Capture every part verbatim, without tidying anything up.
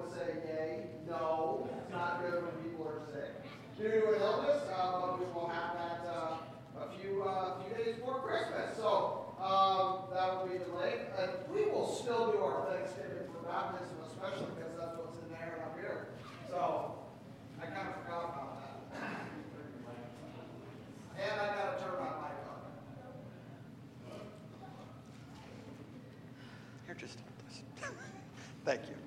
would say yay. No, it's not good when people are sick. Due to an illness, uh, but we will have that uh, a few uh, few days before Christmas. So um, that will be delayed. And we will still do our Thanksgiving for baptism, especially because that's what's in there and up here. So I kind of forgot about that. And I got to turn my mic on. Here, just hold this. Thank you.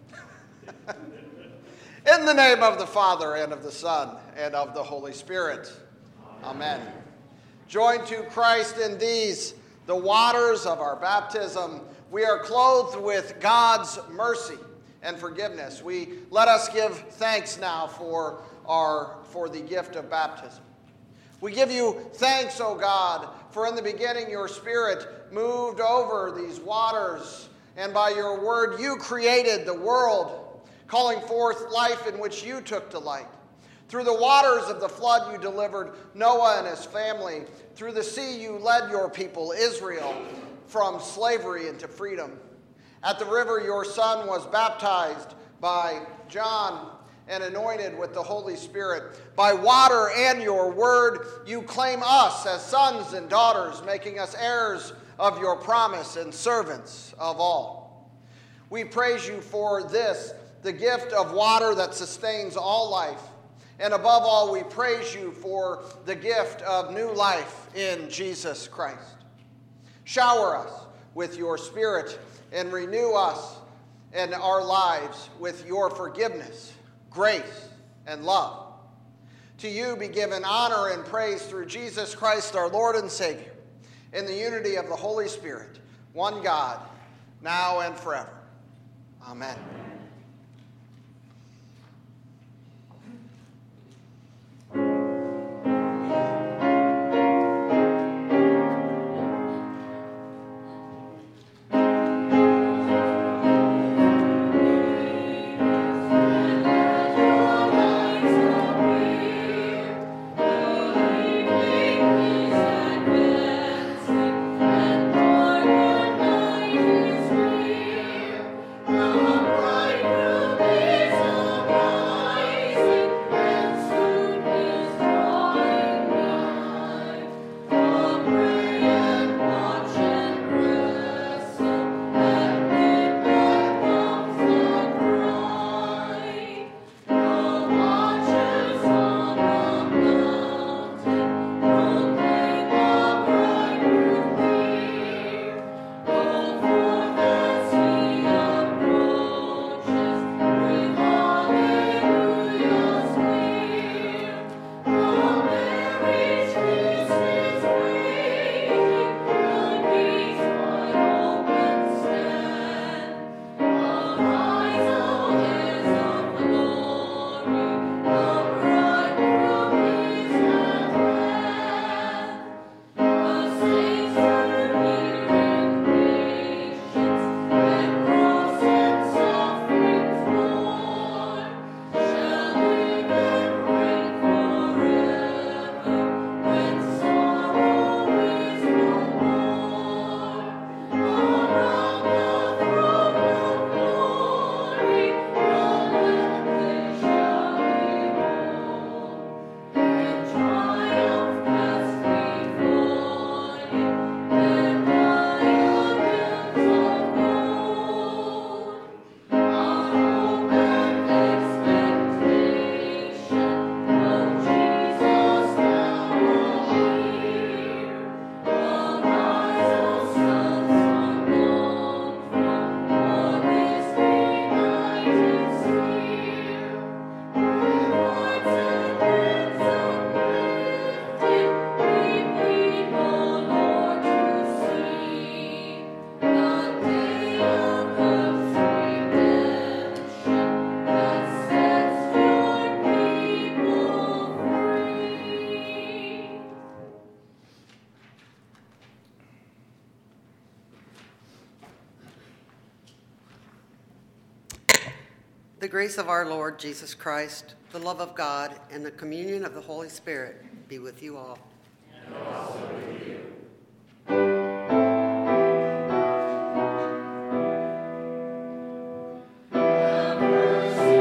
In the name of the Father, and of the Son, and of the Holy Spirit. Amen. Joined to Christ in these, the waters of our baptism, we are clothed with God's mercy and forgiveness. We let us give thanks now for our for the gift of baptism. We give you thanks, O God, for in the beginning your Spirit moved over these waters, and by your word you created the world, calling forth life in which you took delight. Through the waters of the flood you delivered Noah and his family. Through the sea you led your people, Israel, from slavery into freedom. At the river your son was baptized by John and anointed with the Holy Spirit. By water and your word you claim us as sons and daughters, making us heirs of your promise and servants of all. We praise you for this, the gift of water that sustains all life. And above all, we praise you for the gift of new life in Jesus Christ. Shower us with your Spirit and renew us and our lives with your forgiveness, grace, and love. To you be given honor and praise through Jesus Christ, our Lord and Savior, in the unity of the Holy Spirit, one God, now and forever. Amen. The grace of our Lord Jesus Christ, the love of God, and the communion of the Holy Spirit be with you all. And also with you. Have mercy.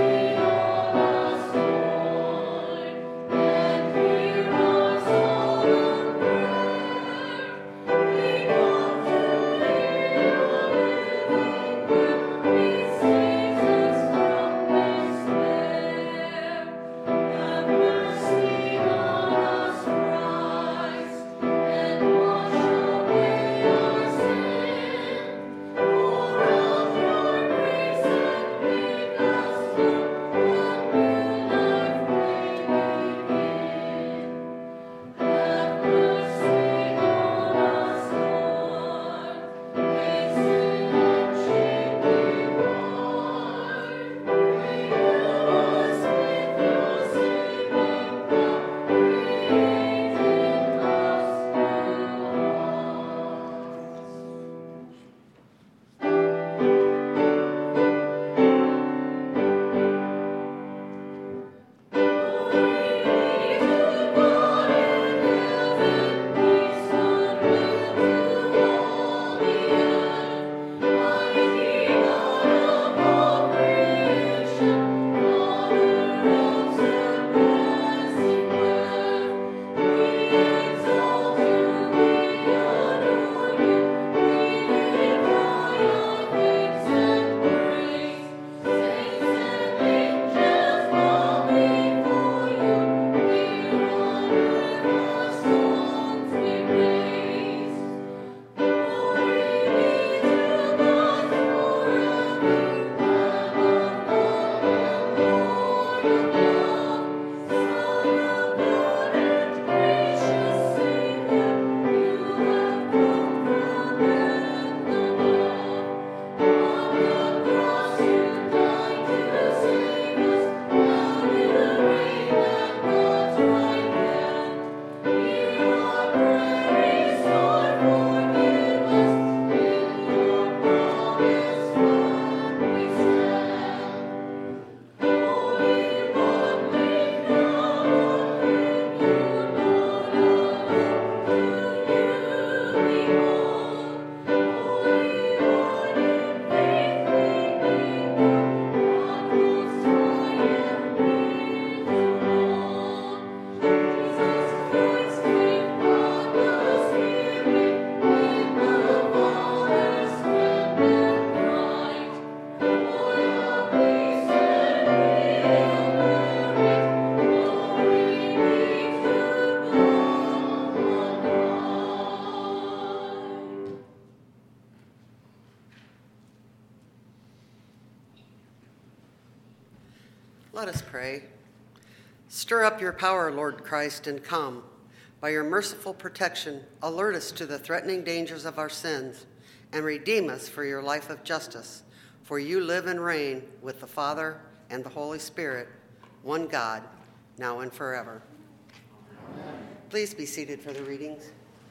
Let us pray. Stir up your power, Lord Christ, and come. By your merciful protection, alert us to the threatening dangers of our sins, and redeem us for your life of justice. For you live and reign with the Father and the Holy Spirit, one God, now and forever. Amen. Please be seated for the readings.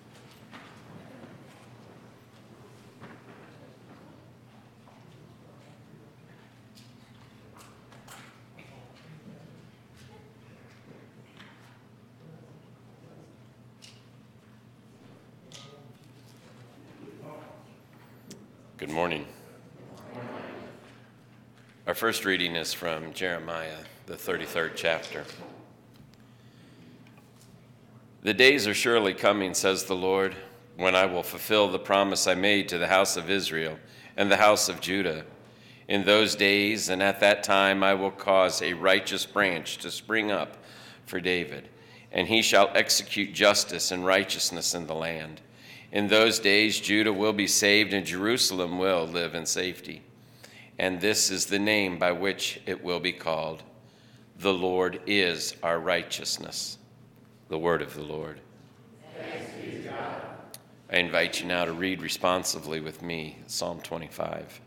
Good morning. Our first reading is from Jeremiah, the thirty-third chapter. The days are surely coming, says the Lord, when I will fulfill the promise I made to the house of Israel and the house of Judah. In those days and at that time I will cause a righteous branch to spring up for David, and he shall execute justice and righteousness in the land. In those days, Judah will be saved, and Jerusalem will live in safety. And this is the name by which it will be called: The Lord is our righteousness. The word of the Lord. Thanks be to God. I invite you now to read responsively with me Psalm twenty-five.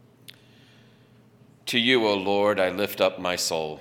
To you, O Lord, I lift up my soul.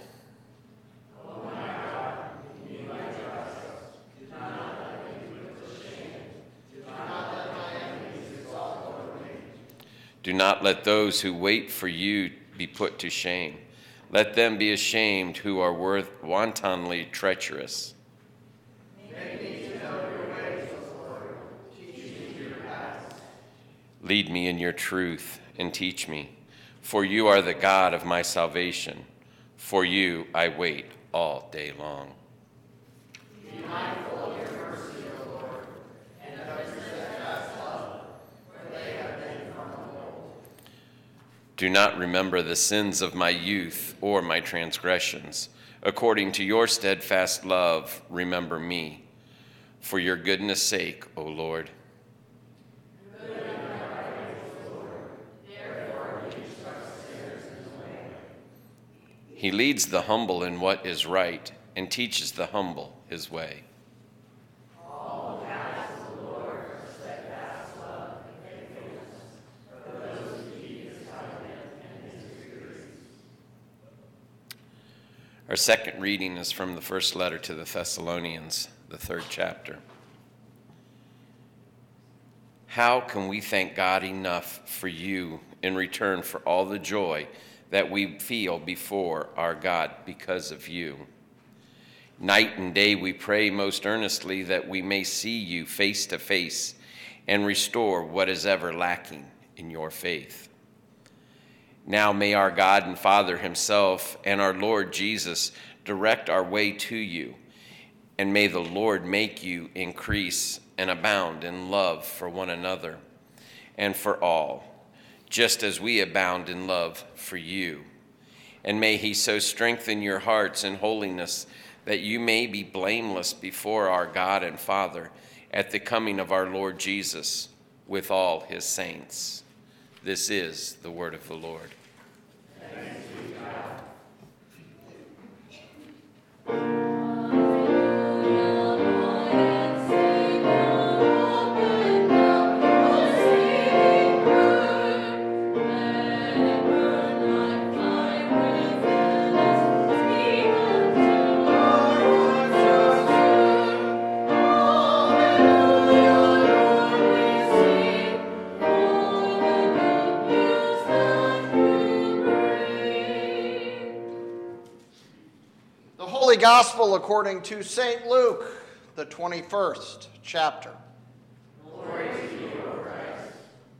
Do not let those who wait for you be put to shame. Let them be ashamed who are worth wantonly treacherous. Make me to know your ways, O Lord. Teach me your paths. Lead me in your truth and teach me, for you are the God of my salvation. For you I wait all day long. Be mindful of your mercy, O Lord, and of your steadfast love, for they have been from of old. Do not remember the sins of my youth or my transgressions. According to your steadfast love, remember me. For your goodness' sake, O Lord. Good and upright is the Lord. Therefore he instructs sinners in the way. He leads the humble in what is right and teaches the humble his way. All the paths of the Lord are steadfast love and faithfulness for those who keep his covenant and his decrees. Our second reading is from the first letter to the Thessalonians, the third chapter. How can we thank God enough for you in return for all the joy that we feel before our God because of you? Night and day we pray most earnestly that we may see you face to face and restore what is ever lacking in your faith. Now may our God and Father himself and our Lord Jesus direct our way to you, and may the Lord make you increase and abound in love for one another and for all, just as we abound in love for you. And may he so strengthen your hearts in holiness that you may be blameless before our God and Father at the coming of our Lord Jesus with all his saints. This is the word of the Lord. Thanks be to God. Holy Gospel according to Saint Luke, the twenty-first chapter. Glory to you, O Christ.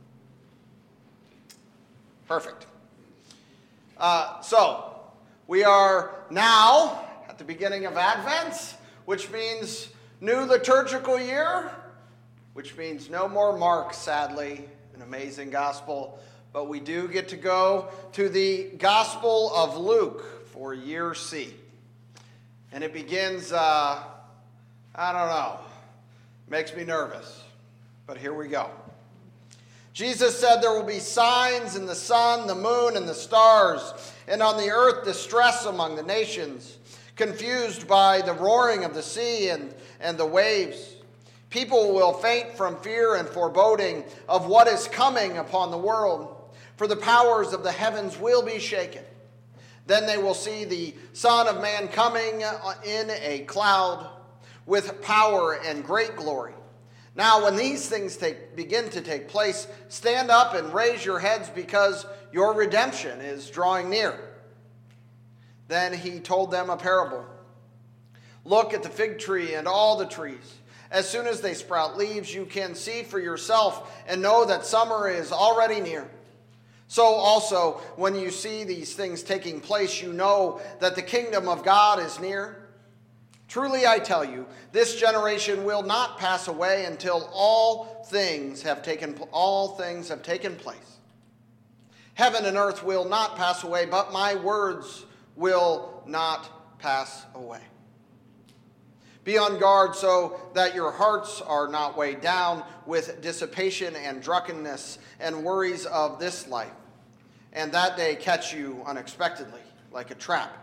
Perfect. Uh, so, we are now at the beginning of Advent, which means new liturgical year, which means no more Mark, sadly, an amazing gospel, but we do get to go to the Gospel of Luke for year C. And it begins, uh, I don't know, makes me nervous, but here we go. Jesus said there will be signs in the sun, the moon, and the stars, and on the earth distress among the nations, confused by the roaring of the sea and, and the waves. People will faint from fear and foreboding of what is coming upon the world, for the powers of the heavens will be shaken. Then they will see the Son of Man coming in a cloud with power and great glory. Now, when these things take, begin to take place, stand up and raise your heads, because your redemption is drawing near. Then he told them a parable. Look at the fig tree and all the trees. As soon as they sprout leaves, you can see for yourself and know that summer is already near. So also, when you see these things taking place, you know that the kingdom of God is near. Truly I tell you, this generation will not pass away until all things have taken all things have taken place. Heaven and earth will not pass away, but my words will not pass away. Be on guard so that your hearts are not weighed down with dissipation and drunkenness and worries of this life, and that day catch you unexpectedly like a trap.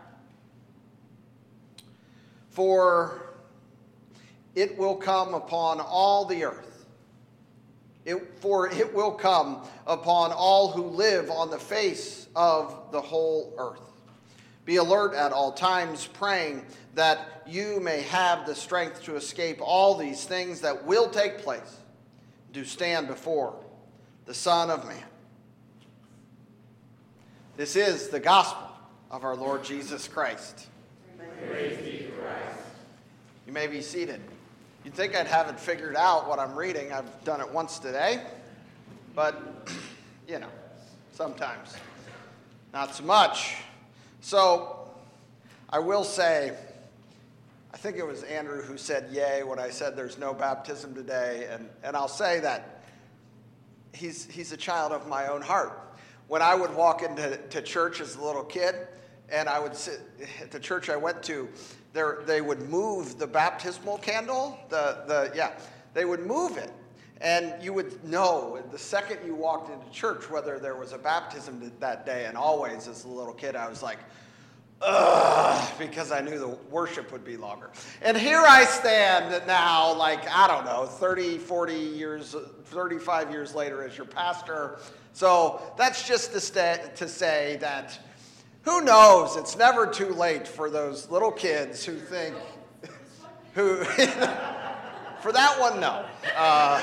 For it will come upon all the earth. It, for it will come upon all who live on the face of the whole earth. Be alert at all times, praying that you may have the strength to escape all these things that will take place, to stand before the Son of Man. This is the gospel of our Lord Jesus Christ. Praise be to Christ. You may be seated. You'd think I'd have it figured out what I'm reading. I've done it once today, but, you know, sometimes not so much. So I will say, I think it was Andrew who said yay when I said there's no baptism today, and, and I'll say that he's, he's a child of my own heart. When I would walk into to church as a little kid, and I would sit at the church I went to, there they would move the baptismal candle, the, the yeah, they would move it. And you would know the second you walked into church whether there was a baptism that day. And always as a little kid, I was like, ugh, because I knew the worship would be longer. And here I stand now, like, I don't know, thirty, forty years, thirty-five years later as your pastor. So that's just to, stay, to say that who knows? It's never too late for those little kids who think, who, for that one, no. Uh,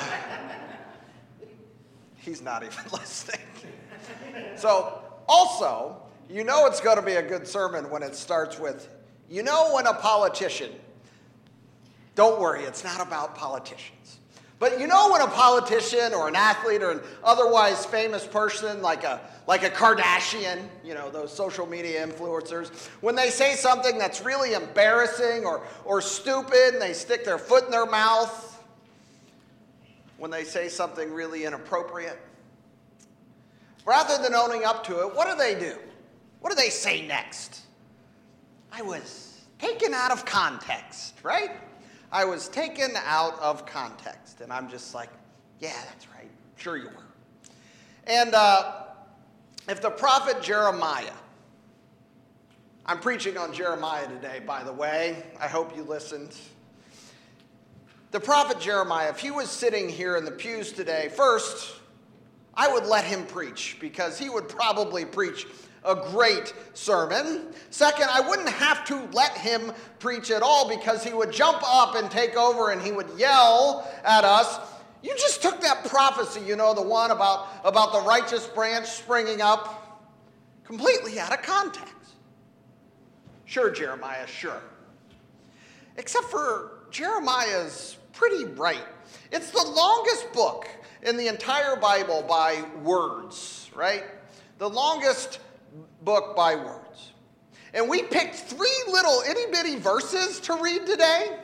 he's not even listening. So, also, you know it's going to be a good sermon when it starts with, you know when a politician, don't worry, it's not about politicians. But you know when a politician or an athlete or an otherwise famous person like a like a Kardashian, you know, those social media influencers, when they say something that's really embarrassing or, or stupid and they stick their foot in their mouth, when they say something really inappropriate, rather than owning up to it, what do they do? What do they say next? I was taken out of context, right? I was taken out of context. And I'm just like, yeah, that's right. Sure you were. And uh, if the prophet Jeremiah, I'm preaching on Jeremiah today, by the way. I hope you listened. The prophet Jeremiah, if he was sitting here in the pews today, first, I would let him preach because he would probably preach a great sermon. Second, I wouldn't have to let him preach at all because he would jump up and take over and he would yell at us. You just took that prophecy, you know, the one about, about the righteous branch springing up, completely out of context. Sure, Jeremiah, sure. Except for Jeremiah's pretty right. It's the longest book in the entire Bible by words, right? The longest book by words. And we picked three little itty-bitty verses to read today.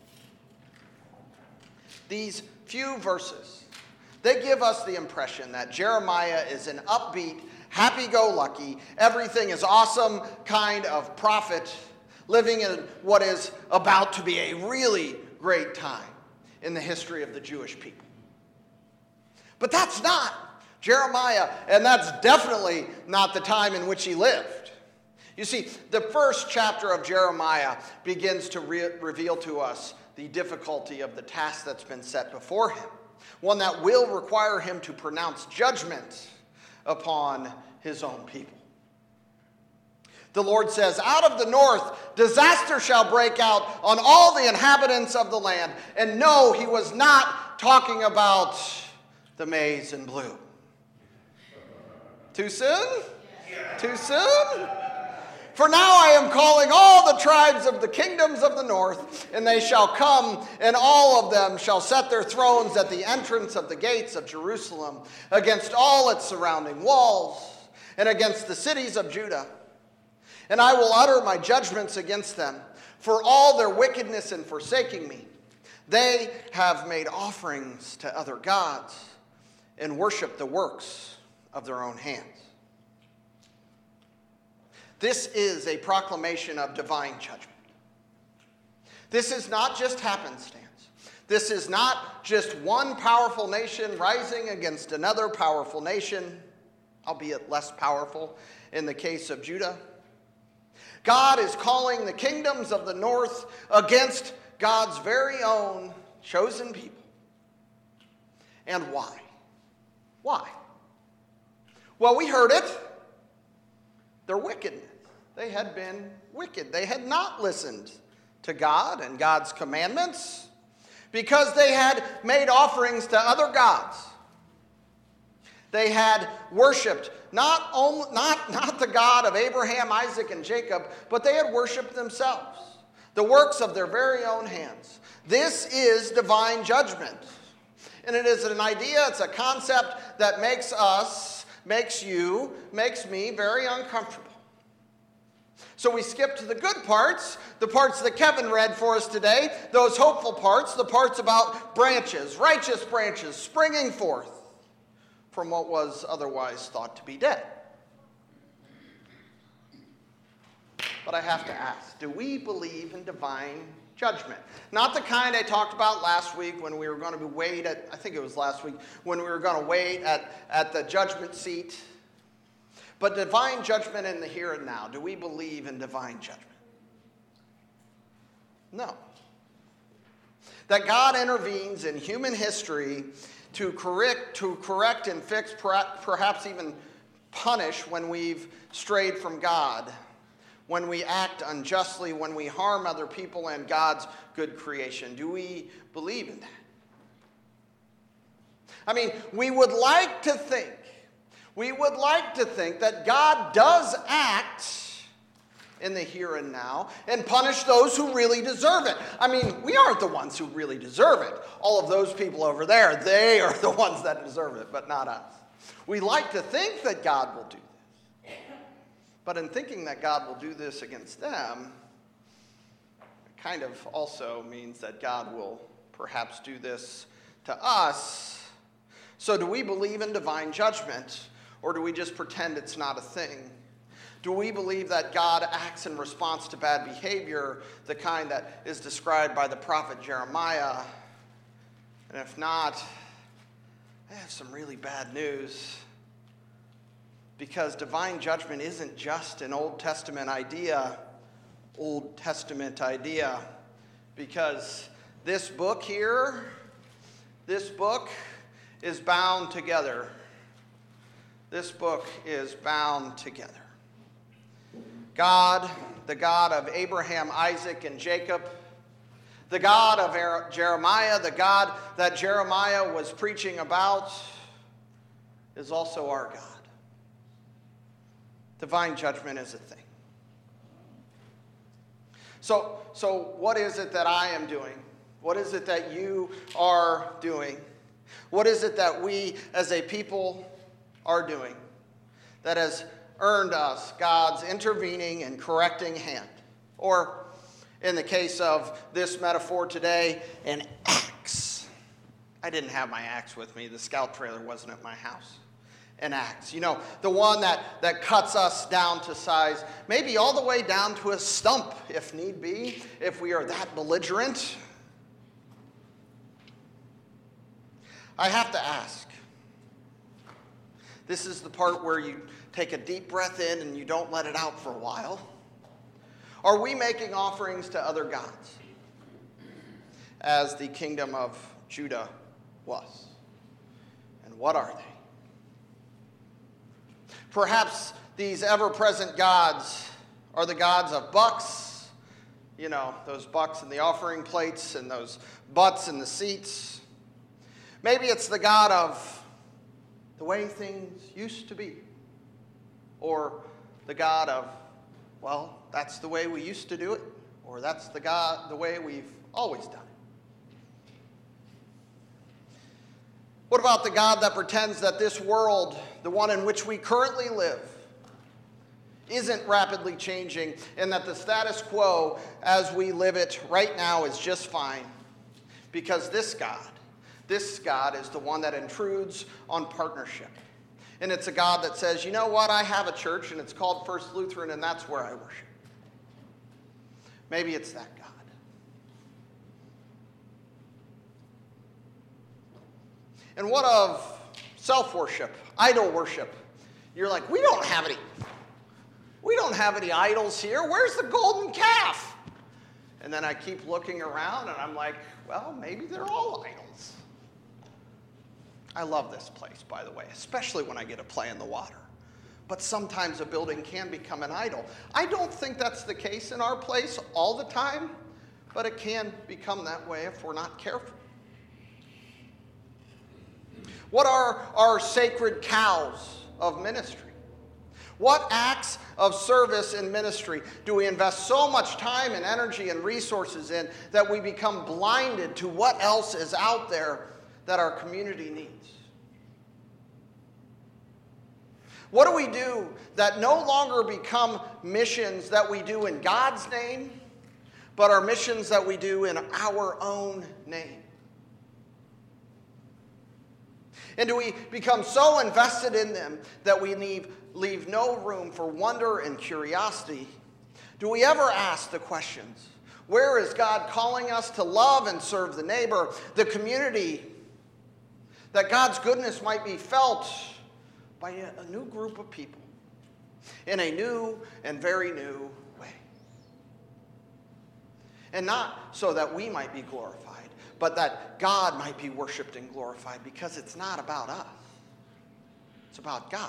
These few verses, they give us the impression that Jeremiah is an upbeat, happy-go-lucky, everything is awesome kind of prophet living in what is about to be a really great time in the history of the Jewish people. But that's not Jeremiah, and that's definitely not the time in which he lived. You see, the first chapter of Jeremiah begins to re- reveal to us the difficulty of the task that's been set before him, one that will require him to pronounce judgment upon his own people. The Lord says, out of the north, disaster shall break out on all the inhabitants of the land. And no, he was not talking about the maize and blue. Too soon? Too soon? For now I am calling all the tribes of the kingdoms of the north, and they shall come, and all of them shall set their thrones at the entrance of the gates of Jerusalem, against all its surrounding walls, and against the cities of Judah. And I will utter my judgments against them for all their wickedness in forsaking me. They have made offerings to other gods and worshiped the works of their own hands. This is a proclamation of divine judgment. This is not just happenstance. This is not just one powerful nation rising against another powerful nation, albeit less powerful in the case of Judah. God is calling the kingdoms of the north against God's very own chosen people. And why? Why? Well, we heard it. Their wickedness. They had been wicked. They had not listened to God and God's commandments because they had made offerings to other gods. They had worshipped not, only, not, not the God of Abraham, Isaac, and Jacob, but they had worshipped themselves, the works of their very own hands. This is divine judgment. And it is an idea, it's a concept that makes us, makes you, makes me very uncomfortable. So we skip to the good parts, the parts that Kevin read for us today, those hopeful parts, the parts about branches, righteous branches springing forth from what was otherwise thought to be dead. But I have to ask, do we believe in divine judgment? Not the kind I talked about last week when we were going to wait at, I think it was last week, when we were going to wait at, at the judgment seat. But divine judgment in the here and now. Do we believe in divine judgment? No. That God intervenes in human history to correct, to correct and fix, perhaps even punish when we've strayed from God, when we act unjustly, when we harm other people and God's good creation. Do we believe in that? I mean, we would like to think, we would like to think that God does act in the here and now and punish those who really deserve it. I mean, we aren't the ones who really deserve it. All of those people over there, they are the ones that deserve it, but not us. We like to think that God will do this. But in thinking that God will do this against them, it kind of also means that God will perhaps do this to us. So do we believe in divine judgment, or do we just pretend it's not a thing? Do we believe that God acts in response to bad behavior, the kind that is described by the prophet Jeremiah? And if not, I have some really bad news. Because divine judgment isn't just an Old Testament idea, Old Testament idea. Because this book here, this book is bound together. This book is bound together. God, the God of Abraham, Isaac, and Jacob, the God of Jeremiah, the God that Jeremiah was preaching about, is also our God. Divine judgment is a thing. So, so what is it that I am doing? What is it that you are doing? What is it that we as a people are doing that has earned us God's intervening and correcting hand? Or, in the case of this metaphor today, an axe. I didn't have my axe with me. The scout trailer wasn't at my house. An axe. You know, the one that, that cuts us down to size, maybe all the way down to a stump, if need be, if we are that belligerent. I have to ask, This is the part where you take a deep breath in and you don't let it out for a while. Are we making offerings to other gods, as the kingdom of Judah was? And what are they? Perhaps these ever-present gods are the gods of bucks, you know, those bucks in the offering plates and those butts in the seats. Maybe it's the god of the way things used to be, or the god of, well, that's the way we used to do it, or that's the god, the way we've always done it. What about the God that pretends that this world, the one in which we currently live, isn't rapidly changing, and that the status quo as we live it right now is just fine? Because this God, this God is the one that intrudes on partnership. And it's a God that says, you know what, I have a church, and it's called First Lutheran, and that's where I worship. Maybe it's that God. And what of self-worship, idol worship? You're like, we don't have any, we don't have any idols here. Where's the golden calf? And then I keep looking around and I'm like, well, maybe they're all idols. I love this place, by the way, especially when I get to play in the water. But sometimes a building can become an idol. I don't think that's the case in our place all the time, but it can become that way if we're not careful. What are our sacred cows of ministry? What acts of service in ministry do we invest so much time and energy and resources in that we become blinded to what else is out there that our community needs? What do we do that no longer become missions that we do in God's name, but are missions that we do in our own name? And do we become so invested in them that we leave, leave no room for wonder and curiosity? Do we ever ask the questions, where is God calling us to love and serve the neighbor, the community, that God's goodness might be felt by a, a new group of people in a new and very new way? And not so that we might be glorified, but that God might be worshiped and glorified, because it's not about us. It's about God.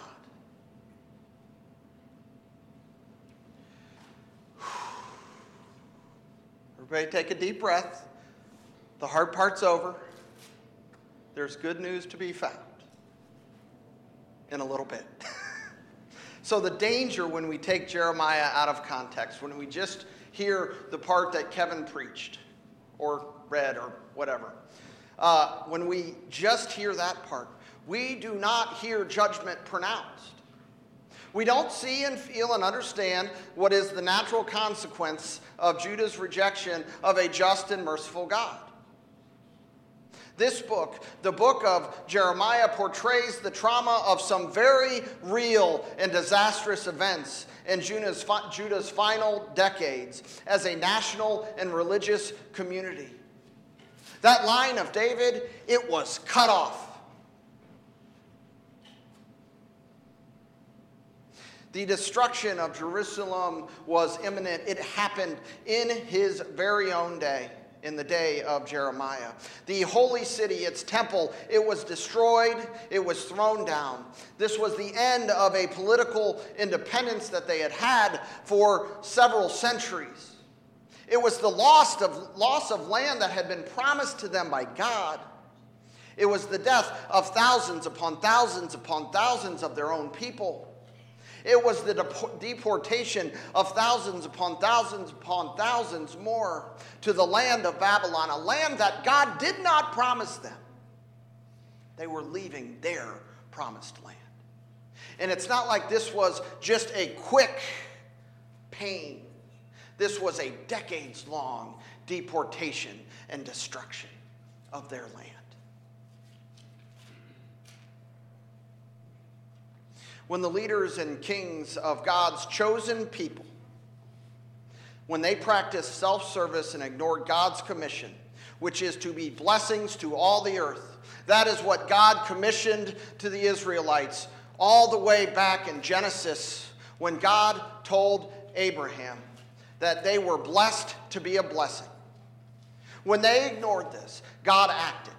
Everybody take a deep breath. The hard part's over. There's good news to be found in a little bit. So the danger when we take Jeremiah out of context, when we just hear the part that Kevin preached or read or whatever, uh, when we just hear that part, we do not hear judgment pronounced. We don't see and feel and understand what is the natural consequence of Judah's rejection of a just and merciful God. This book, the book of Jeremiah, portrays the trauma of some very real and disastrous events in Judah's, Judah's final decades as a national and religious community. That line of David, it was cut off. The destruction of Jerusalem was imminent. It happened in his very own day, in the day of Jeremiah. The holy city, its temple, it was destroyed. It was thrown down. This was the end of a political independence that they had had for several centuries. It was the loss of, loss of land that had been promised to them by God. It was the death of thousands upon thousands upon thousands of their own people. It was the deportation of thousands upon thousands upon thousands more to the land of Babylon, a land that God did not promise them. They were leaving their promised land. And it's not like this was just a quick pain. This was a decades-long deportation and destruction of their land. When the leaders and kings of God's chosen people, when they practiced self-service and ignored God's commission, which is to be blessings to all the earth, that is what God commissioned to the Israelites all the way back in Genesis when God told Abraham that they were blessed to be a blessing. When they ignored this, God acted.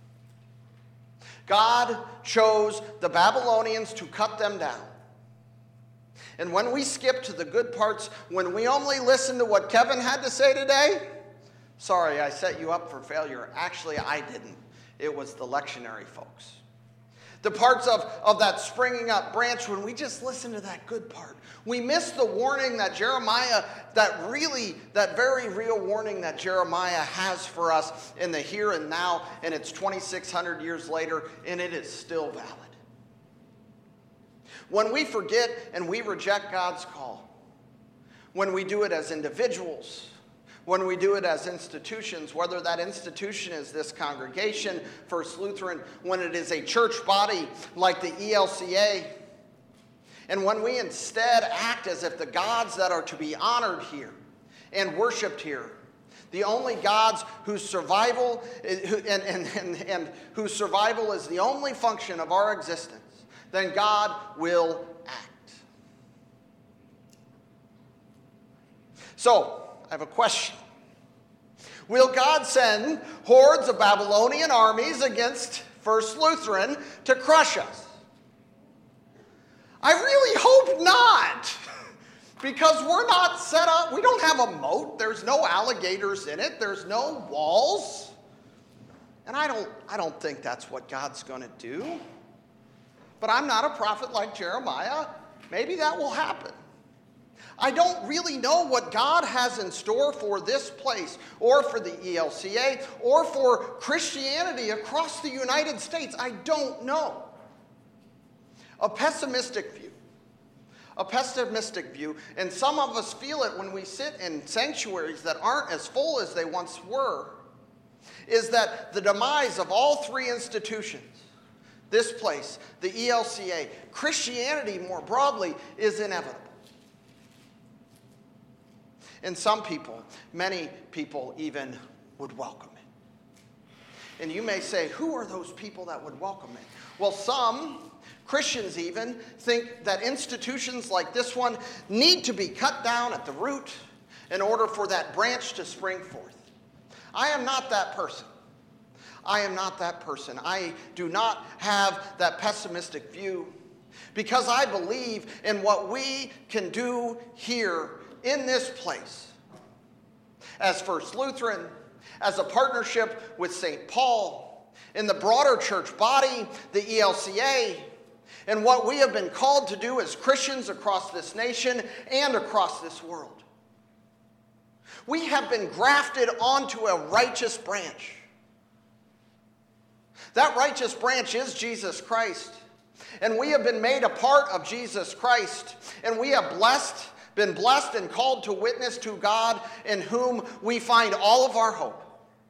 God chose the Babylonians to cut them down. And when we skip to the good parts, when we only listen to what Kevin had to say today, sorry, I set you up for failure. Actually, I didn't. It was the lectionary folks. The parts of, of that springing up branch, when we just listen to that good part, we miss the warning that Jeremiah, that really, that very real warning that Jeremiah has for us in the here and now, and it's twenty-six hundred years later, and it is still valid. When we forget and we reject God's call, when we do it as individuals, when we do it as institutions, whether that institution is this congregation, First Lutheran, when it is a church body like the E L C A, and when we instead act as if the gods that are to be honored here and worshiped here, the only gods whose survival and, and, and, and whose survival is the only function of our existence, then God will act. So, I have a question. Will God send hordes of Babylonian armies against First Lutheran to crush us? I really hope not, because we're not set up. We don't have a moat. There's no alligators in it. There's no walls. And I don't, I don't think that's what God's going to do. But I'm not a prophet like Jeremiah. Maybe that will happen. I don't really know what God has in store for this place, or for the E L C A, or for Christianity across the United States. I don't know. A pessimistic view. A pessimistic view, and some of us feel it when we sit in sanctuaries that aren't as full as they once were, is that the demise of all three institutions, this place, the E L C A, Christianity more broadly, is inevitable. And some people, many people even, would welcome it. And you may say, who are those people that would welcome it? Well, some, Christians even, think that institutions like this one need to be cut down at the root in order for that branch to spring forth. I am not that person. I am not that person. I do not have that pessimistic view, because I believe in what we can do here in this place as First Lutheran, as a partnership with Saint Paul, in the broader church body, the E L C A, and what we have been called to do as Christians across this nation and across this world. We have been grafted onto a righteous branch. That righteous branch is Jesus Christ. And we have been made a part of Jesus Christ. And we have blessed, been blessed and called to witness to God, in whom we find all of our hope.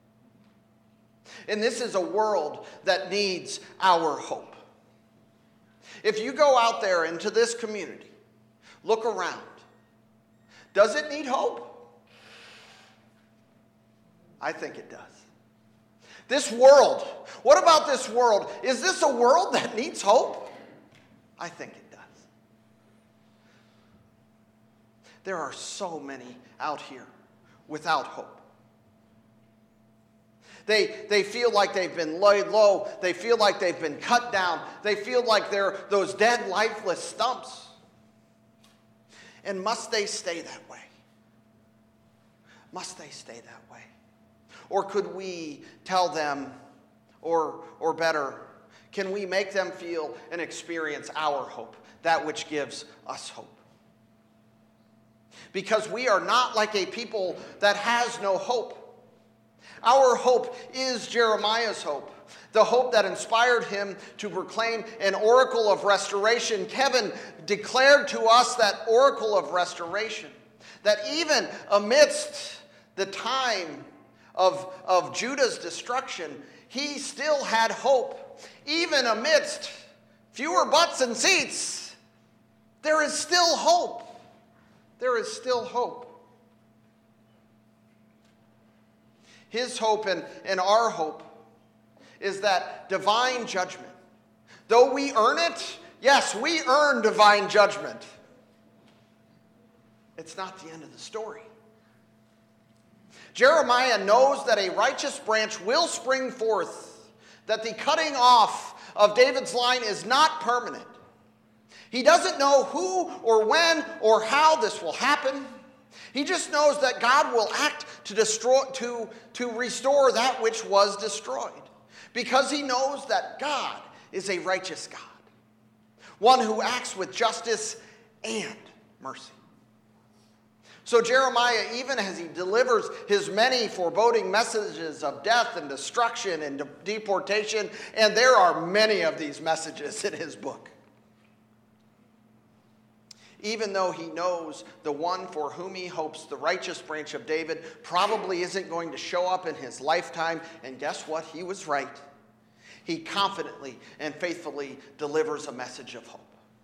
And this is a world that needs our hope. If you go out there into this community, look around. Does it need hope? I think it does. This world, what about this world? Is this a world that needs hope? I think it does. There are so many out here without hope. They, they feel like they've been laid low. They feel like they've been cut down. They feel like they're those dead, lifeless stumps. And must they stay that way? Must they stay that way? Or could we tell them, or, or better, can we make them feel and experience our hope, that which gives us hope? Because we are not like a people that has no hope. Our hope is Jeremiah's hope, the hope that inspired him to proclaim an oracle of restoration. Kevin declared to us that oracle of restoration, that even amidst the time of, of Judah's destruction, he still had hope. Even amidst fewer butts and seats, there is still hope. There is still hope. His hope and, and our hope is that divine judgment, though we earn it, Yes, we earn divine judgment. It's not the end of the story. Jeremiah knows that a righteous branch will spring forth, that the cutting off of David's line is not permanent. He doesn't know who or when or how this will happen. He just knows that God will act to destroy, to, to restore that which was destroyed, because he knows that God is a righteous God, one who acts with justice and mercy. So Jeremiah, even as he delivers his many foreboding messages of death and destruction and de- deportation, and there are many of these messages in his book, even though he knows the one for whom he hopes, the righteous branch of David, probably isn't going to show up in his lifetime, and guess what? He was right. He confidently and faithfully delivers a message of hope.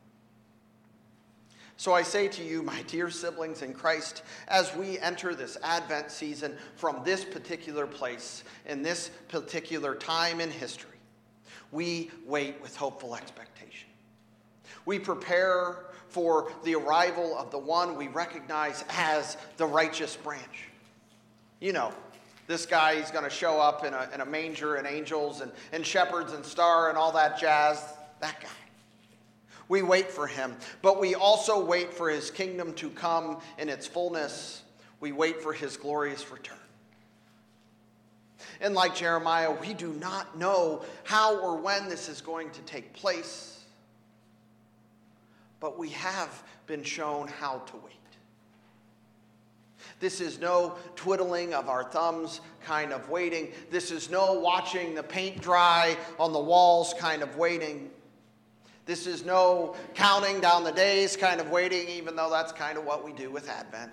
So I say to you, my dear siblings in Christ, as we enter this Advent season from this particular place, in this particular time in history, we wait with hopeful expectation. We prepare for the arrival of the one we recognize as the righteous branch. You know, this guy, he's going to show up in a, in a manger and angels and, and shepherds and star and all that jazz. That guy. We wait for him, but we also wait for his kingdom to come in its fullness. We wait for his glorious return. And like Jeremiah, we do not know how or when this is going to take place, but we have been shown how to wait. This is no twiddling of our thumbs kind of waiting. This is no watching the paint dry on the walls kind of waiting. This is no counting down the days kind of waiting, even though that's kind of what we do with Advent.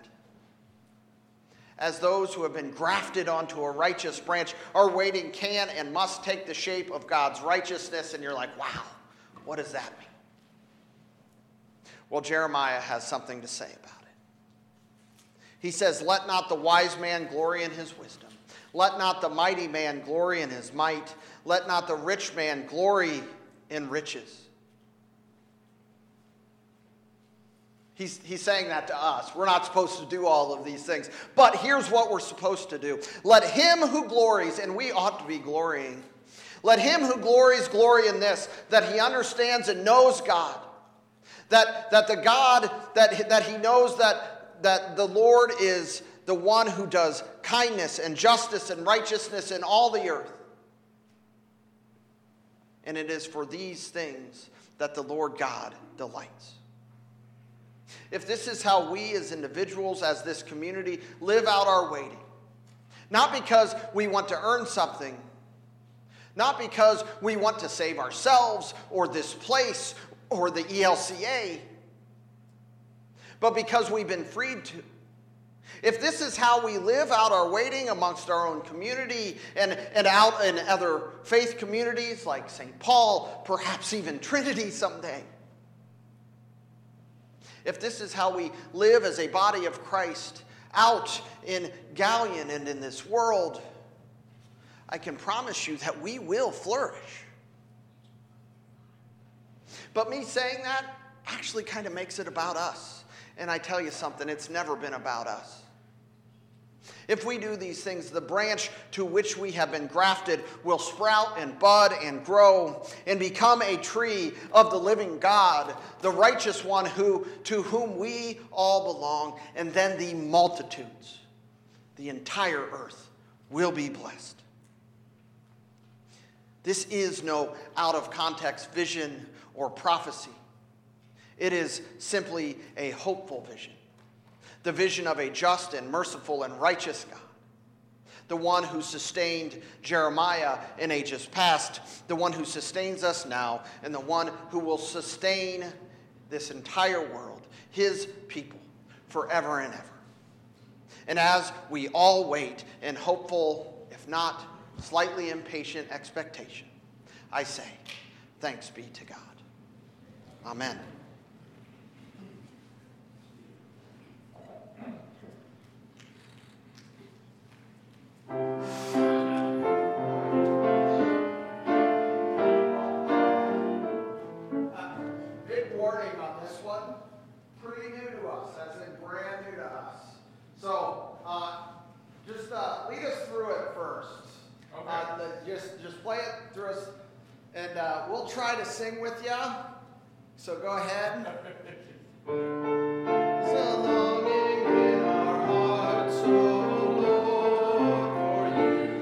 As those who have been grafted onto a righteous branch, our waiting can and must take the shape of God's righteousness, and you're like, wow, what does that mean? Well, Jeremiah has something to say about it. He says, let not the wise man glory in his wisdom. Let not the mighty man glory in his might. Let not the rich man glory in riches. He's, he's saying that to us. We're not supposed to do all of these things. But here's what we're supposed to do. Let him who glories, and we ought to be glorying, let him who glories glory in this, that he understands and knows God. That, that the God, that, that he knows that, that the Lord is the one who does kindness and justice and righteousness in all the earth. And it is for these things that the Lord God delights. If this is how we as individuals, as this community, live out our waiting, not because we want to earn something, not because we want to save ourselves or this place or the E L C A, but because we've been freed to. If this is how we live out our waiting amongst our own community and, and out in other faith communities like Saint Paul, perhaps even Trinity someday, if this is how we live as a body of Christ out in Galion and in this world, I can promise you that we will flourish. But me saying that actually kind of makes it about us. And I tell you something, it's never been about us. If we do these things, the branch to which we have been grafted will sprout and bud and grow and become a tree of the living God, the righteous one who, to whom we all belong, and then the multitudes, the entire earth, will be blessed. This is no out-of-context vision or prophecy. It is simply a hopeful vision. The vision of a just and merciful and righteous God. The one who sustained Jeremiah in ages past. The one who sustains us now. And the one who will sustain this entire world, his people, forever and ever. And as we all wait in hopeful, if not slightly impatient expectation, I say, thanks be to God. Amen. us, as in brand new to us. So uh, just uh, lead us through it first. Okay. Uh, the, just, just play it through us, and uh, we'll try to sing with you. So go ahead. So longing in our hearts, O Lord, for you.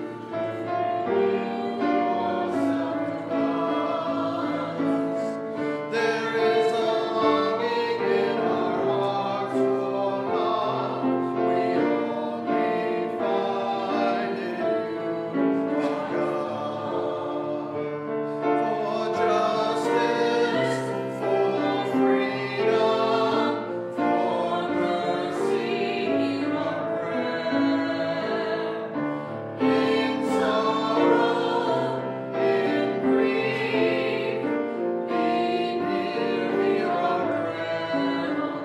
There is a longing in our hearts for love we only find in you, O God. For justice, for freedom, for mercy, hear our prayer. In sorrow, in grief, be near, hear our prayer, O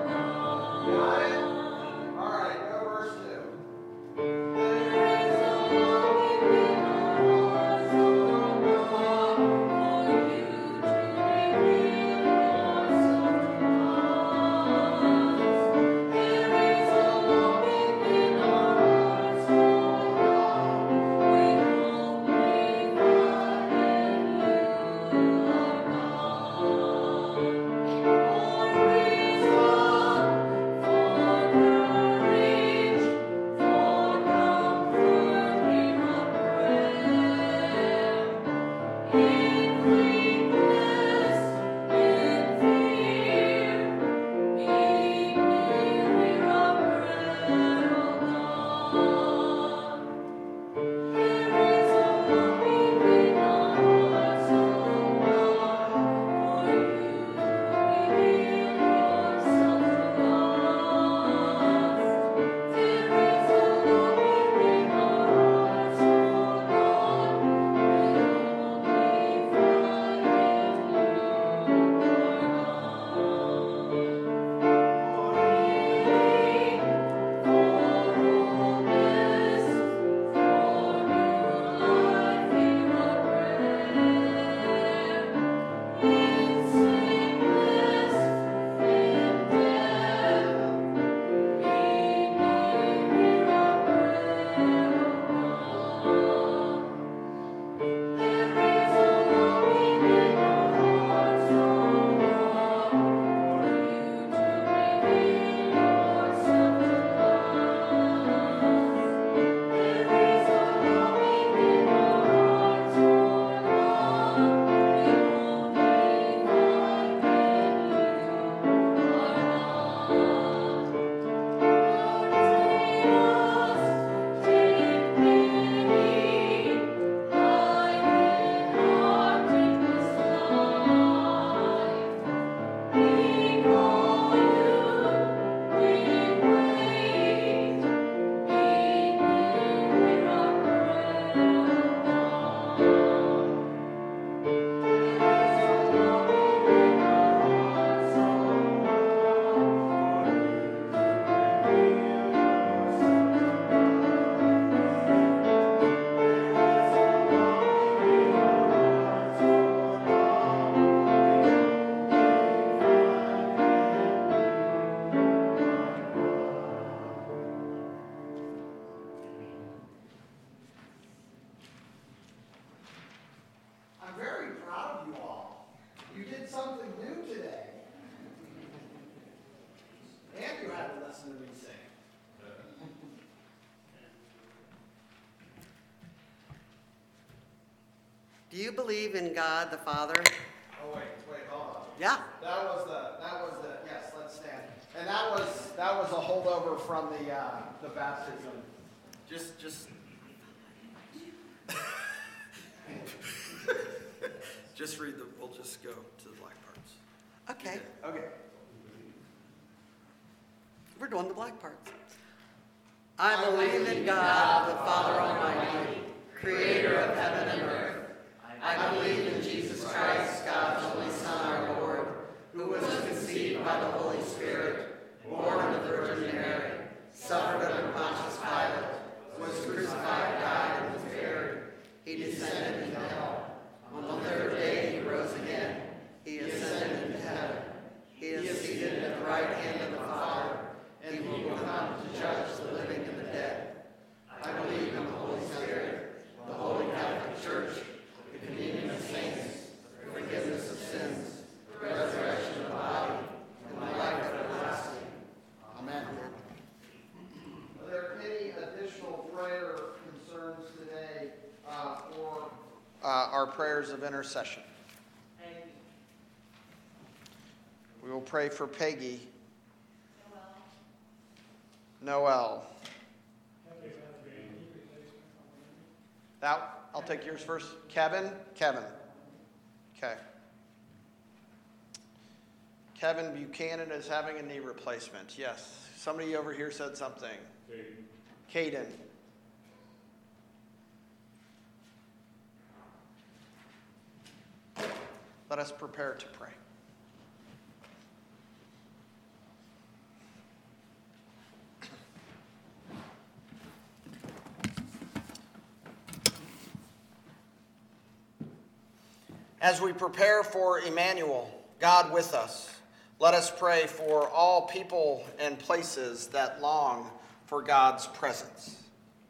God. All right, go verse two. There is a longing in our hearts, O God, for you to reveal yourself to us. There is a longing in our hearts, O God, we only find in you, O God. For wisdom, for courage, for comfort, hear our prayer. In weakness, in fear, be near, hear our prayer, O God. There is a longing in our hearts, O God, for you to reveal yourself to us. There is a longing in our hearts, O God, we only find in you, O God. For healing, for wholeness, for new life, hear our prayer. In sickness, in death, be near, hear our prayer, O God. There is a longing in our hearts, O God, for you to reveal yourself to us. There is a longing in our hearts, O God, we only find in you, O God. Take pity, hide in our deepest life. We call you, we wait. Be near, hear our prayer, O God. There is a longing in our hearts, O God, for you to reveal yourself to us. There is a longing in our hearts, O God, we only I'm very proud of you all. You did something new today. And you had to listen to me sing. Do you believe in God the Father? Oh wait, wait, hold on. Yeah. That was the that was the yes, let's stand. And that was that was a holdover from the uh, the baptism. Just just Just read the, we'll just go to the black parts. Okay, okay. we're doing the black parts. I believe in God the Father Almighty, creator of heaven and earth. I believe in Jesus Christ, God's only Son, our Lord, who was conceived by the Holy Spirit, born of the Virgin Mary, suffered under Pontius Pilate, was crucified, died, and was buried. He descended into hell. On the third day he rose again. He ascended into heaven. He is seated at the right hand of the Father. prayers of intercession. We will pray for Peggy. Noel. Noel. That, I'll take yours first. Kevin? Kevin. Okay. Kevin Buchanan is having a knee replacement. Yes. Somebody over here said something. Caden. Caden. Let us prepare to pray. As we prepare for Emmanuel, God with us, let us pray for all people and places that long for God's presence.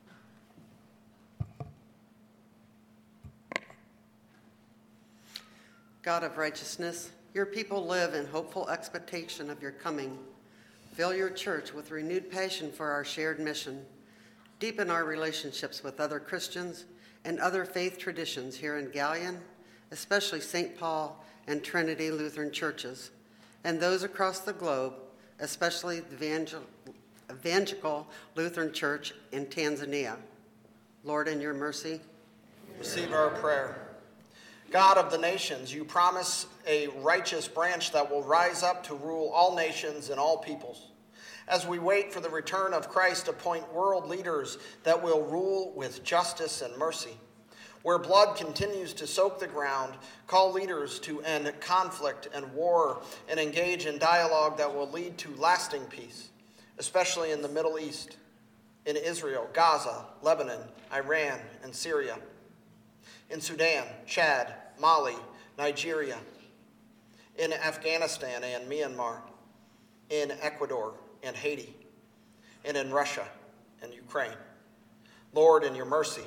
God of righteousness, your people live in hopeful expectation of your coming. Fill your church with renewed passion for our shared mission. Deepen our relationships with other Christians and other faith traditions here in Galion, especially Saint Paul and Trinity Lutheran churches, and those across the globe, especially the Evangel- Evangelical Lutheran Church in Tanzania. Lord, in your mercy, receive our prayer. God of the nations, you promise a righteous branch that will rise up to rule all nations and all peoples. As we wait for the return of Christ, appoint world leaders that will rule with justice and mercy. Where blood continues to soak the ground, call leaders to end conflict and war and engage in dialogue that will lead to lasting peace, especially in the Middle East, in Israel, Gaza, Lebanon, Iran, and Syria, in Sudan, Chad, Mali, Nigeria, in Afghanistan and Myanmar, in Ecuador and Haiti, and in Russia and Ukraine. Lord, in your mercy,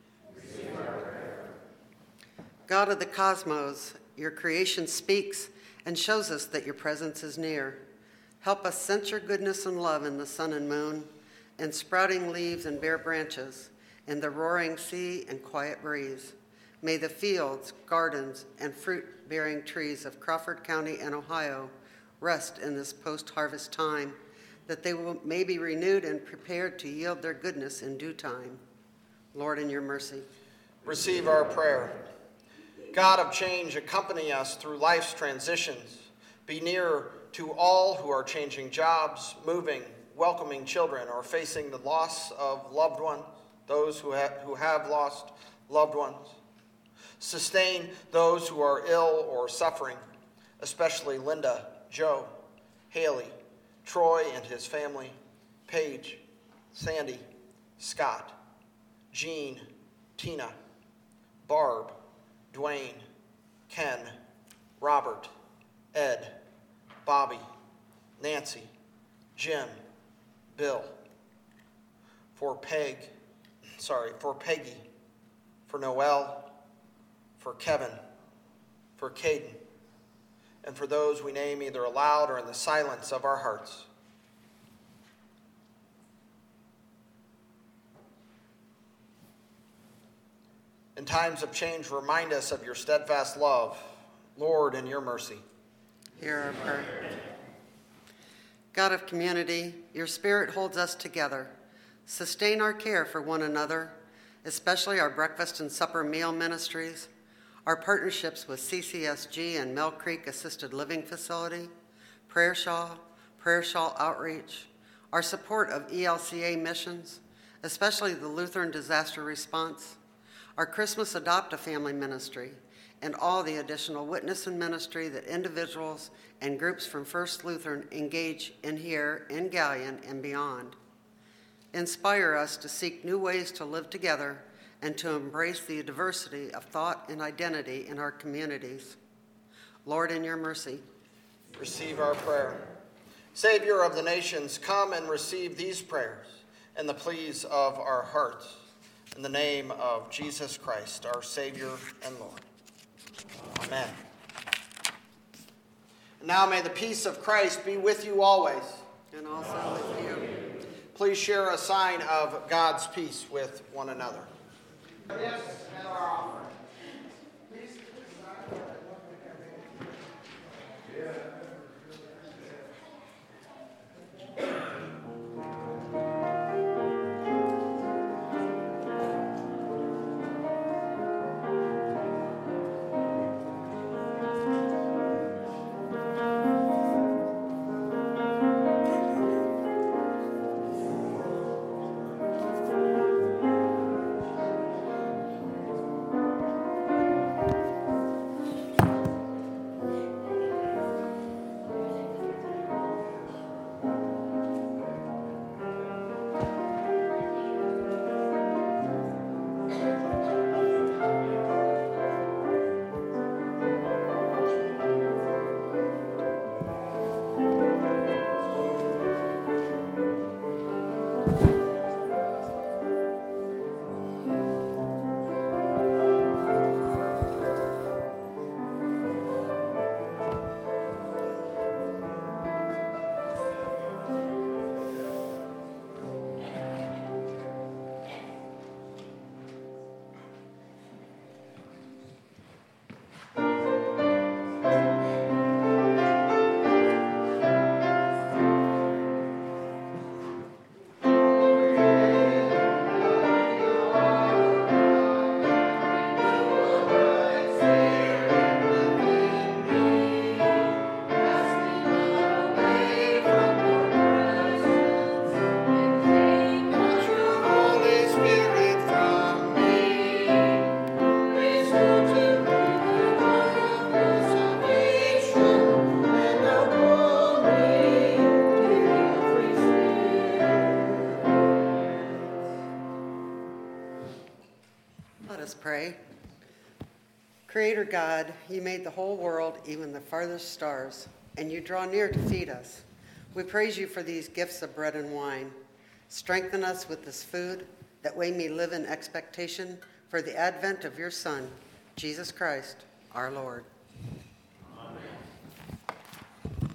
God of the cosmos, your creation speaks and shows us that your presence is near. Help us sense your goodness and love in the sun and moon, in sprouting leaves and bare branches, in the roaring sea and quiet breeze. May the fields, gardens, and fruit-bearing trees of Crawford County and Ohio rest in this post-harvest time, that they will, may be renewed and prepared to yield their goodness in due time. Lord, in your mercy, receive our prayer. God of change, accompany us through life's transitions. Be near to all who are changing jobs, moving, welcoming children, or facing the loss of loved ones, those who have, who have lost loved ones. Sustain those who are ill or suffering, especially Linda, Joe, Haley, Troy and his family, Paige, Sandy, Scott, Jean, Tina, Barb, Dwayne, Ken, Robert, Ed, Bobby, Nancy, Jim, Bill, for Peg, sorry, for Peggy, for Noel, for Kevin, for Caden, and for those we name either aloud or in the silence of our hearts. In times of change, remind us of your steadfast love. Lord, in your mercy, hear our prayer. God of community, your spirit holds us together. Sustain our care for one another, especially our breakfast and supper meal ministries, our partnerships with C C S G and Mill Creek Assisted Living Facility, Prayer Shawl, Prayer Shawl Outreach, our support of E L C A missions, especially the Lutheran Disaster Response, our Christmas Adopt-A-Family ministry, and all the additional witness and ministry that individuals and groups from First Lutheran engage in here in Galion and beyond. Inspire us to seek new ways to live together and to embrace the diversity of thought and identity in our communities. Lord, in your mercy, receive our prayer. Savior of the nations, come and receive these prayers and the pleas of our hearts. In the name of Jesus Christ, our Savior and Lord. Amen. Now may the peace of Christ be with you always. and also with you. Please share a sign of God's peace with one another. This and our offering. Please Creator God, you made the whole world, even the farthest stars, and you draw near to feed us. We praise you for these gifts of bread and wine. Strengthen us with this food, that we may live in expectation for the advent of your Son, Jesus Christ, our Lord. Amen.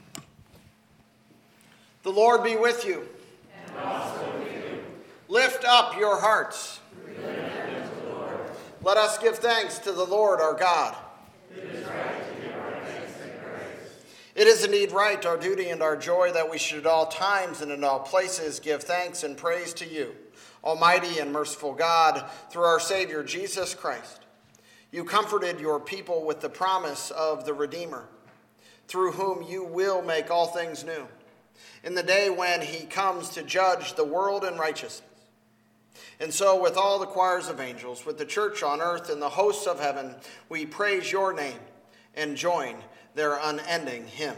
The Lord be with you. And also with you. Lift up your hearts. We lift them to the Lord. Let us give thanks to the Lord our God. It is right to give our thanks and praise. It is indeed right, our duty and our joy, that we should at all times and in all places give thanks and praise to you, Almighty and merciful God, through our Savior Jesus Christ. You comforted your people with the promise of the Redeemer, through whom you will make all things new, in the day when he comes to judge the world in righteousness. And so, with all the choirs of angels, with the church on earth and the hosts of heaven, we praise your name and join their unending hymn.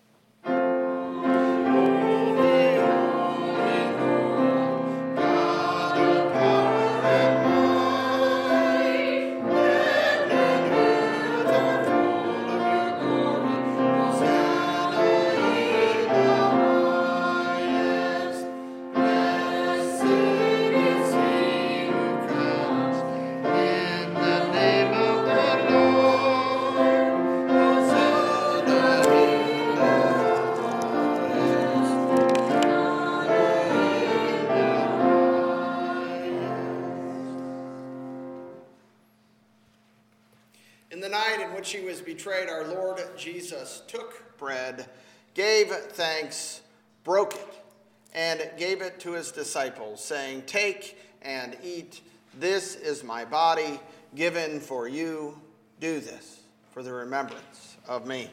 He was betrayed, our Lord Jesus took bread, gave thanks, broke it, and gave it to his disciples, saying, "Take and eat. This is my body given for you. Do this for the remembrance of me."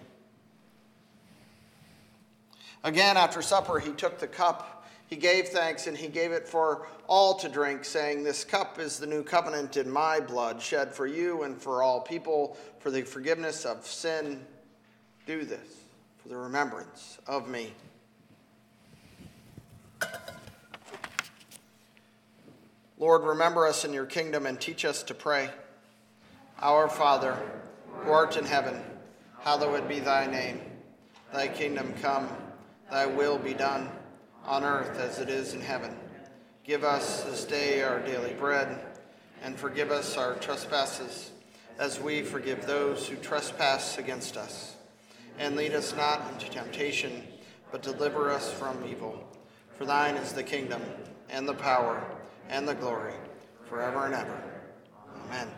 Again, after supper, he took the cup. He gave thanks, and he gave it for all to drink, saying, "This cup is the new covenant in my blood, shed for you and for all people for the forgiveness of sin. Do this for the remembrance of me." Lord, remember us in your kingdom and teach us to pray. Our Father, who art in heaven, hallowed be thy name. Thy kingdom come, thy will be done, on earth as it is in heaven. Give us this day our daily bread, and forgive us our trespasses, as we forgive those who trespass against us. And lead us not into temptation, but deliver us from evil. For thine is the kingdom, and the power, and the glory, forever and ever. Amen.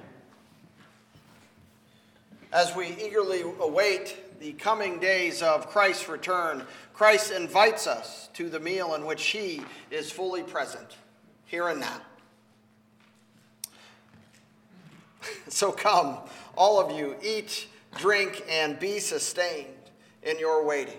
As we eagerly await the coming days of Christ's return, Christ invites us to the meal in which he is fully present, here and now. So come, all of you, eat, drink, and be sustained in your waiting.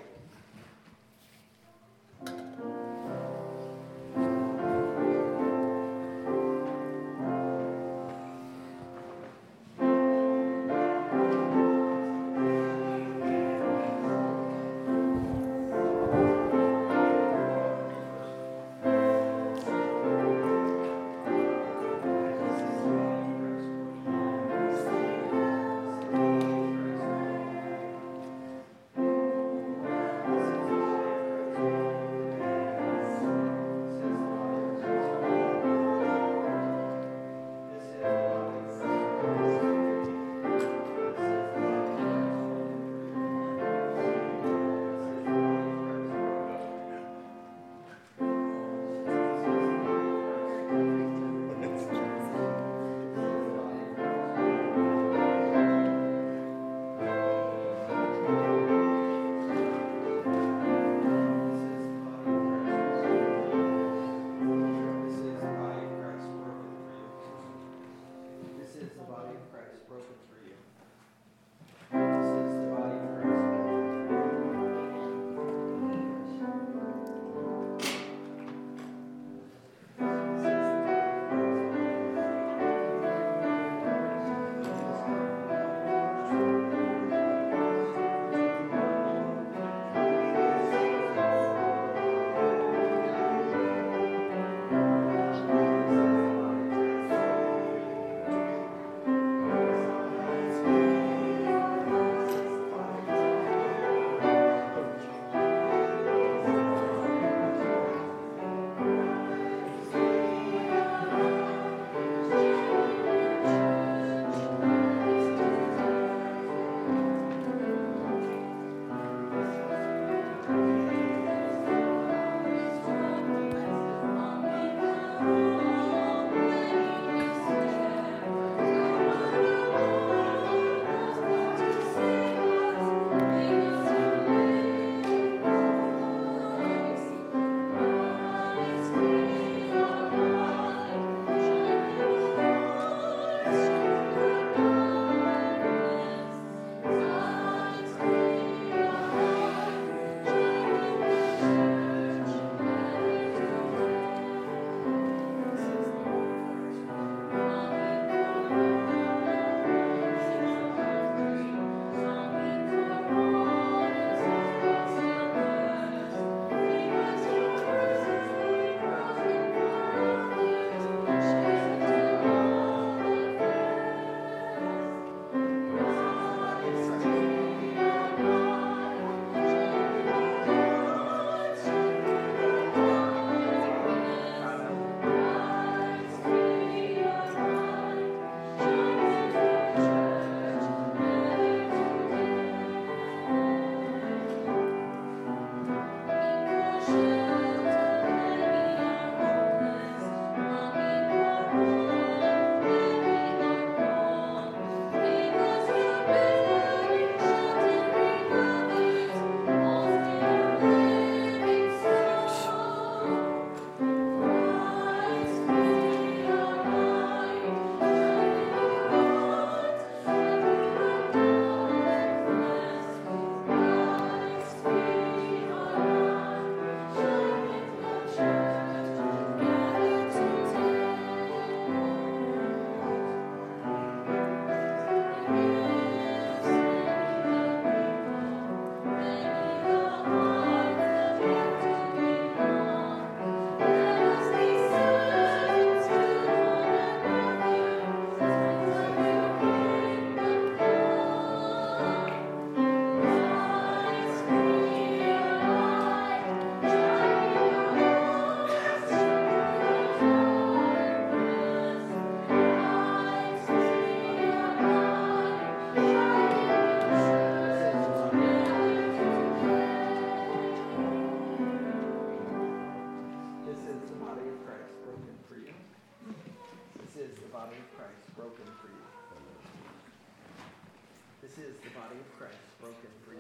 Christ broken for you.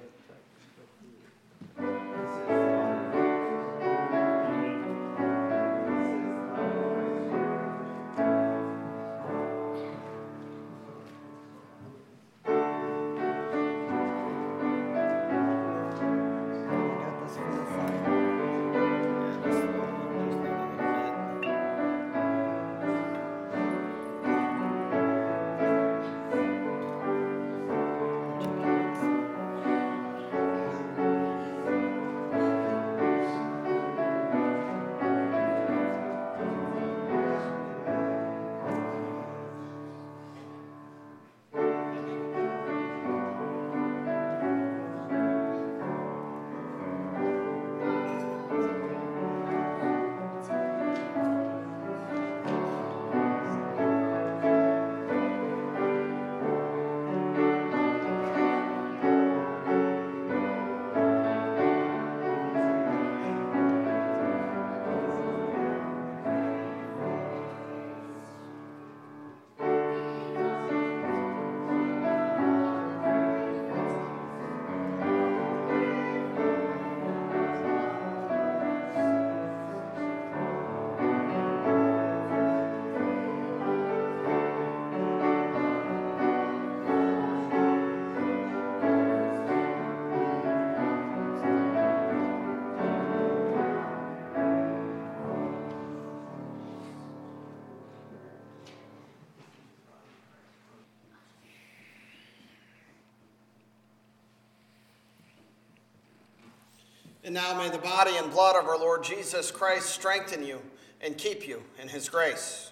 And now may the body and blood of our Lord Jesus Christ strengthen you and keep you in his grace.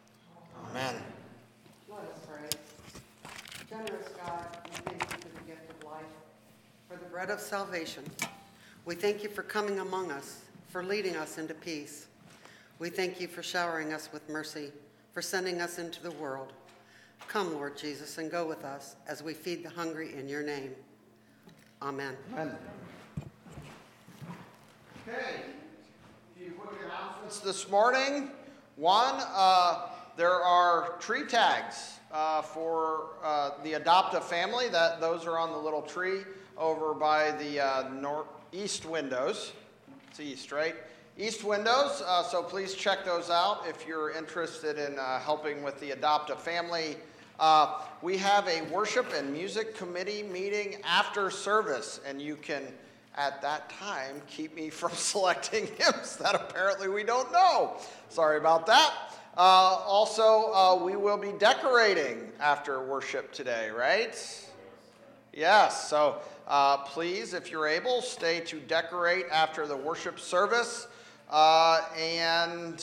Amen. Let us pray. Generous God, we thank you for the gift of life, for the bread of salvation. We thank you for coming among us, for leading us into peace. We thank you for showering us with mercy, for sending us into the world. Come, Lord Jesus, and go with us as we feed the hungry in your name. Amen. Amen. Okay, a few quick announcements this morning. One, uh, there are tree tags uh, for uh, the adoptive family. That those are on the little tree over by the uh, northeast windows. It's east, right? East windows. Uh, so please check those out if you're interested in uh, helping with the adoptive family. Uh, we have a worship and music committee meeting after service, and you can, at that time, keep me from selecting hymns that apparently we don't know. Sorry about that. Uh, also, uh, we will be decorating after worship today, right? Yes, so uh, please, if you're able, stay to decorate after the worship service. Uh, and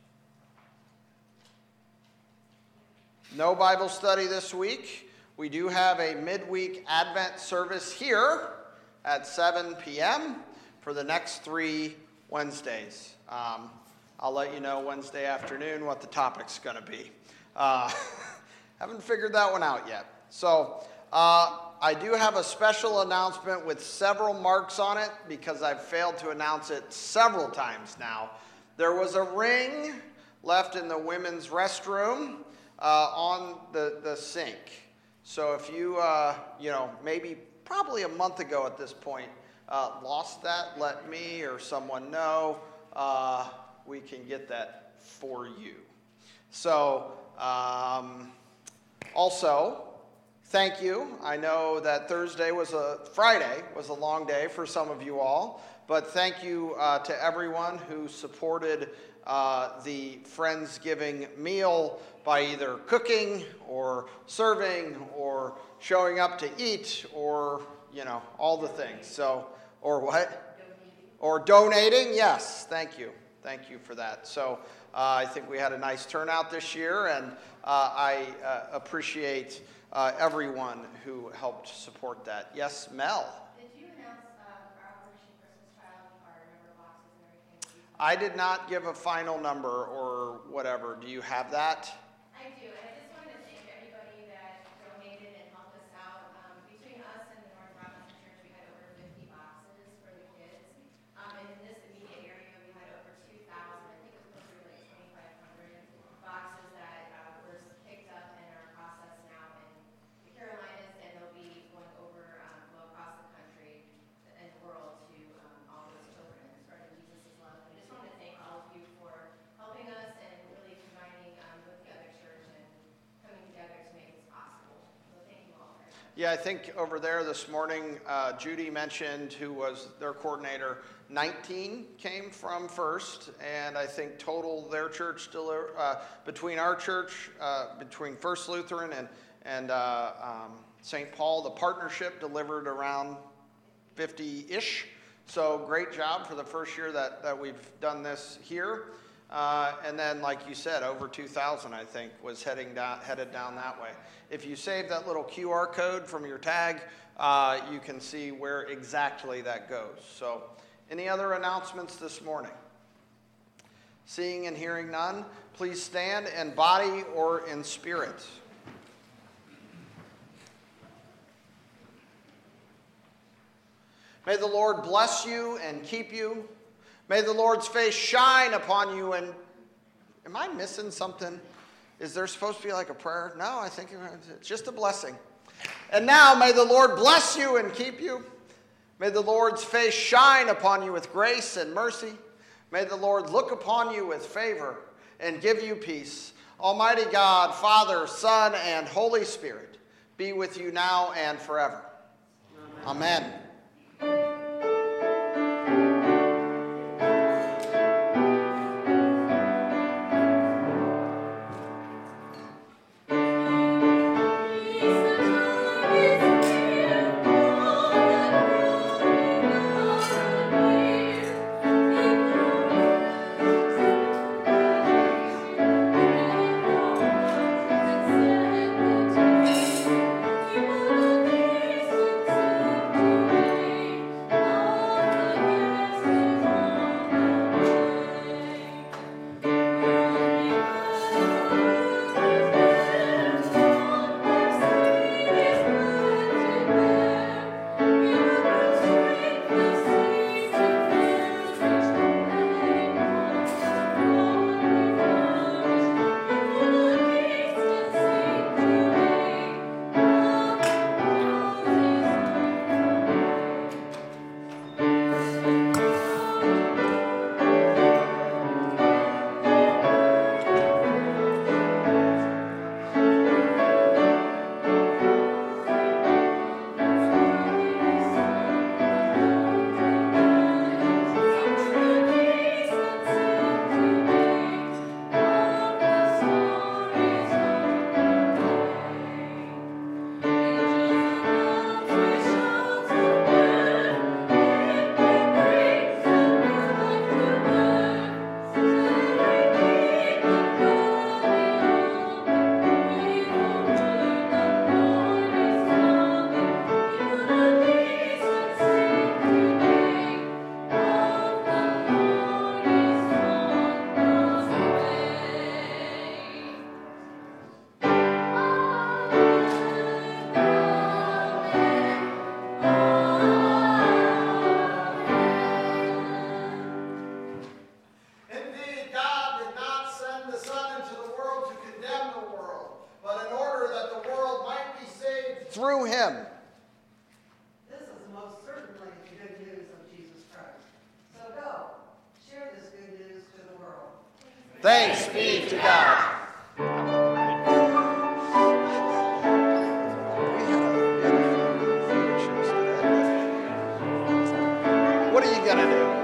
no Bible study this week. We do have a midweek Advent service here at seven p.m. for the next three Wednesdays. Um, I'll let you know Wednesday afternoon what the topic's going to be. Uh, haven't figured that one out yet. So uh, I do have a special announcement with several marks on it because I've failed to announce it several times now. There was a ring left in the women's restroom uh, on the, the sink. So if you, uh, you know, maybe probably a month ago at this point, uh, lost that, let me or someone know. Uh, we can get that for you. So um, also, thank you. I know that Thursday was a, Friday was a long day for some of you all, but thank you uh, to everyone who supported uh, the Friendsgiving meal by either cooking or serving or showing up to eat or, you know, all the things. So, or what? Donating. Or donating, yes, thank you. Thank you for that. So uh, I think we had a nice turnout this year, and uh, I uh, appreciate uh, everyone who helped support that. Yes, Mel? Did you announce uh, our Operation Christmas Child, our number of boxes and everything? I did not give a final number or whatever. Do you have that? I do, and I just wanted to thank everybody that donated and helped us out. Um, between us and the North Robinson Church, we had over fifty boxes for the kids. Um, and in this immediate area, we had over two thousand, I think it was closer to like twenty-five hundred boxes that uh, were picked up and are processed now in the Carolinas, and they'll be going over um, Yeah, I think over there this morning, uh, Judy mentioned, who was their coordinator, nineteen came from First, and I think total their church, deliver, uh, between our church, uh, between First Lutheran and, and uh, um, Saint Paul, the partnership delivered around fifty-ish. So great job for the first year that, that we've done this here. Uh, and then, like you said, over two thousand, I think, was heading down, headed down that way. If you save that little Q R code from your tag, uh, you can see where exactly that goes. So, any other announcements this morning? Seeing and hearing none, please stand in body or in spirit. May the Lord bless you and keep you. May the Lord's face shine upon you. And am I missing something? Is there supposed to be like a prayer? No, I think it's just a blessing. And now may the Lord bless you and keep you. May the Lord's face shine upon you with grace and mercy. May the Lord look upon you with favor and give you peace. Almighty God, Father, Son, and Holy Spirit, be with you now and forever. Amen. Amen. Through him. This is most certainly the good news of Jesus Christ. So go, share this good news to the world. Thanks be to God. What are you going to do?